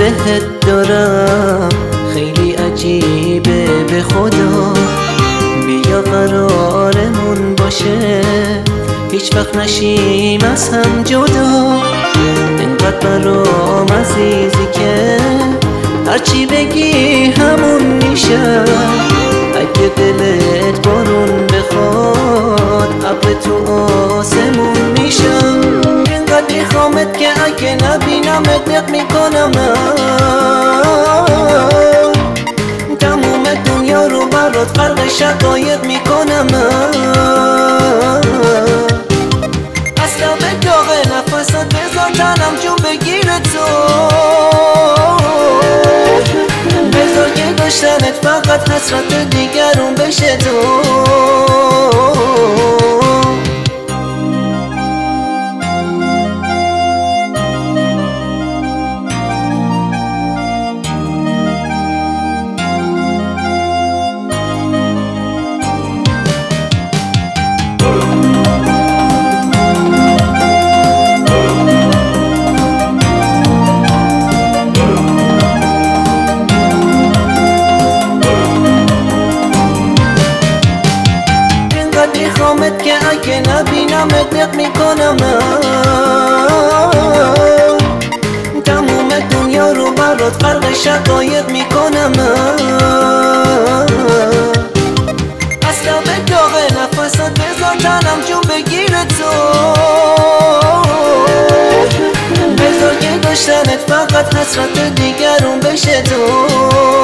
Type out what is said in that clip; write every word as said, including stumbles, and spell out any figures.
بهت دارم خیلی عجیبه به خدا. بیا قرارمون باشه هیچ وقت نشیم از هم جدا. اینقدر برام عزیزی که هرچی بگی همون میشه. اگه دلت بارون بخواد ابر تو آسمون میشم. اینقدر میخوامت که اگه نبینمت نق میکنم تموم دنیا رو برات خلق شقایق میکنم. اصلا به داغ نفست بذار تنم جون بگیره تو. بذار که داشتنت فقط حسرت دیگرون بشه تو. میخوامت که اگه نبینمت نق میکنم تموم دنیا رو برات خلق شقایق میکنم. اصلا به داغ نفست بذار تنم جون بگیره تو. بذار که داشتنت فقط حسرت دیگرون بشه تو.